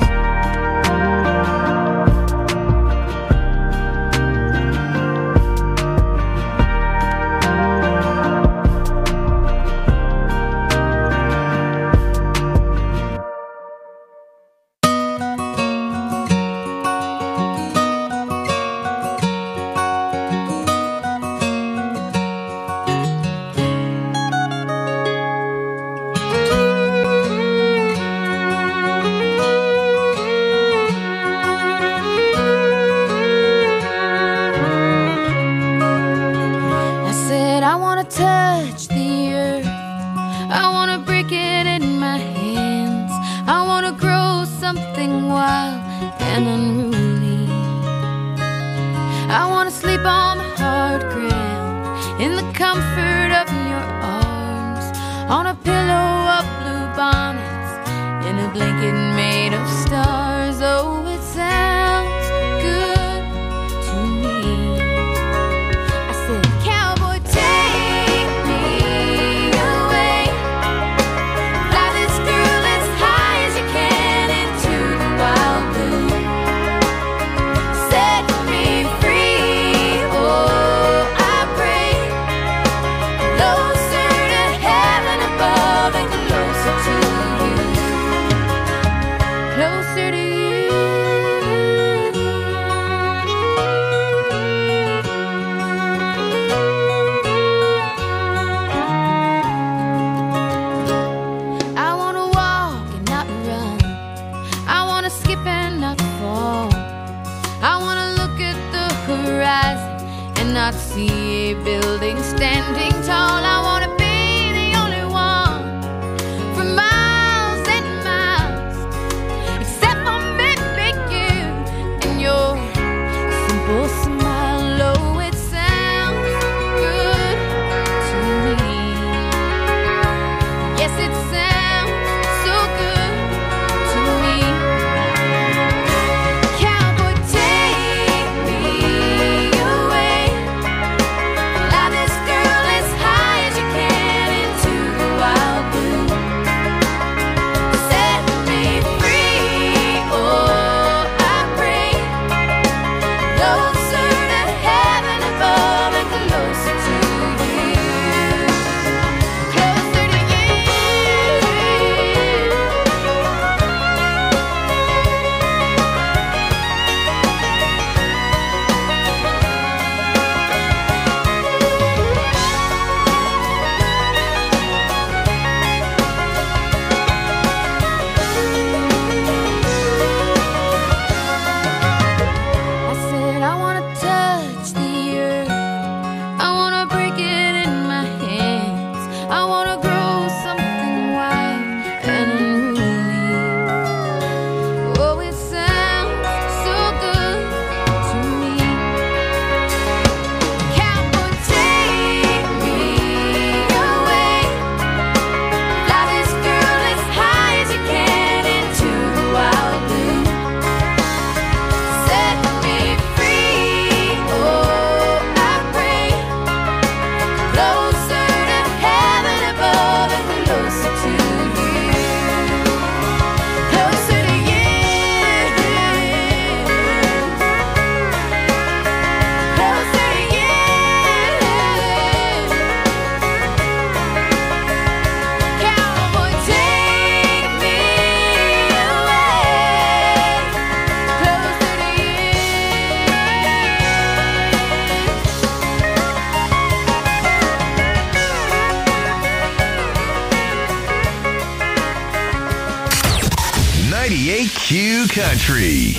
Q Country.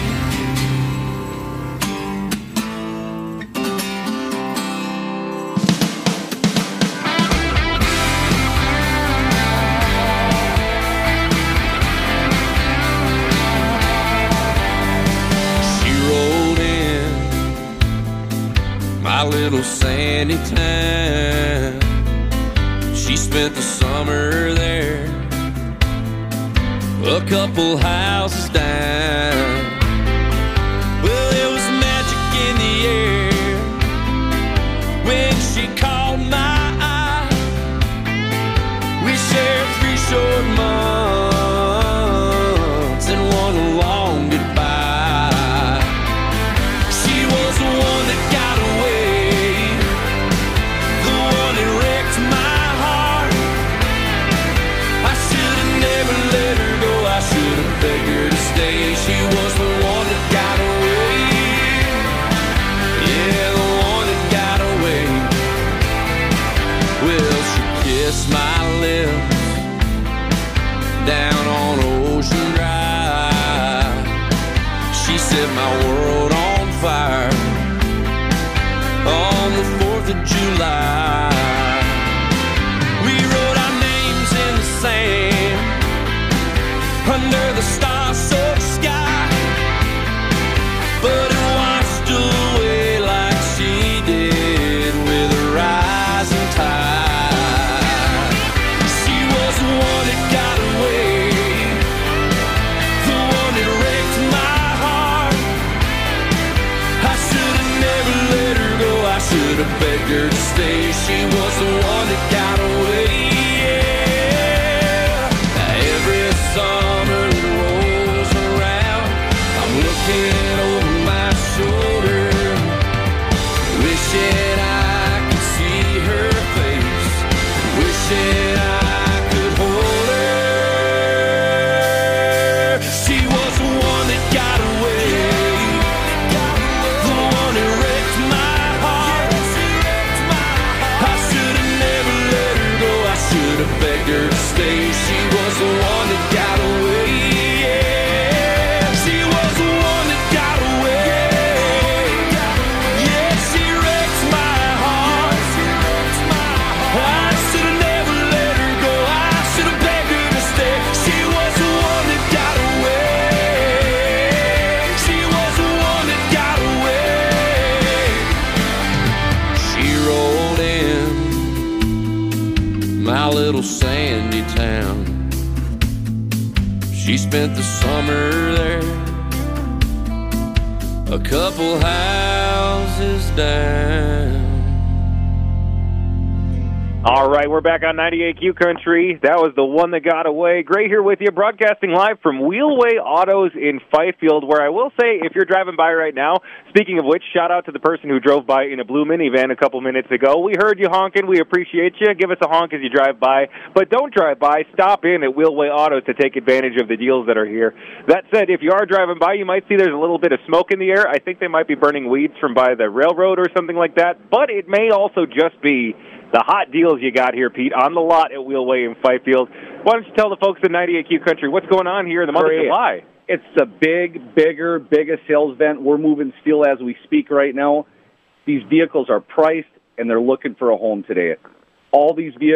My little sandy town. She spent the summer there, a couple houses down. Well, there was magic in the air when she caught my eye. We shared three short months and one long goodbye. She was the one that got away, begged her to stay. She was the one that got away. Yeah, the one that got away. Well, she kissed my lips down on Ocean Drive. She set my world on fire on the fourth of July. We wrote our names in the sand under the star-soaked sky, but it washed away like she did with a rising tide. She was the one that got away, the one that wrecked my heart. I should have never let her go, I should have begged her to stay. She was the one that got away. Yeah, every summer looking over my shoulder, wishing I could see her face, wishing I could hold her. She was the one that got away, the one that wrecked my heart. I should have never let her go, I should have begged her to stay. She was the one that got away. My little sandy town. She spent the summer there, a couple houses down. All right, we're back on ninety-eight Q Country. That was the one that got away. Great here with you, broadcasting live from Wheelway Autos in Fifield, where I will say, if you're driving by right now, speaking of which, shout out to the person who drove by in a blue minivan a couple minutes ago. We heard you honking. We appreciate you. Give us a honk as you drive by. But don't drive by. Stop in at Wheelway Autos to take advantage of the deals that are here. That said, if you are driving by, you might see there's a little bit of smoke in the air. I think they might be burning weeds from by the railroad or something like that. But it may also just be the hot deals you got here, Pete, on the lot at Wheelway in Fifield. Why don't you tell the folks at ninety-eight Q Country what's going on here in the month Great. of July? It's the big, bigger, biggest sales event. We're moving steel as we speak right now. These vehicles are priced, and they're looking for a home today. All these vehicles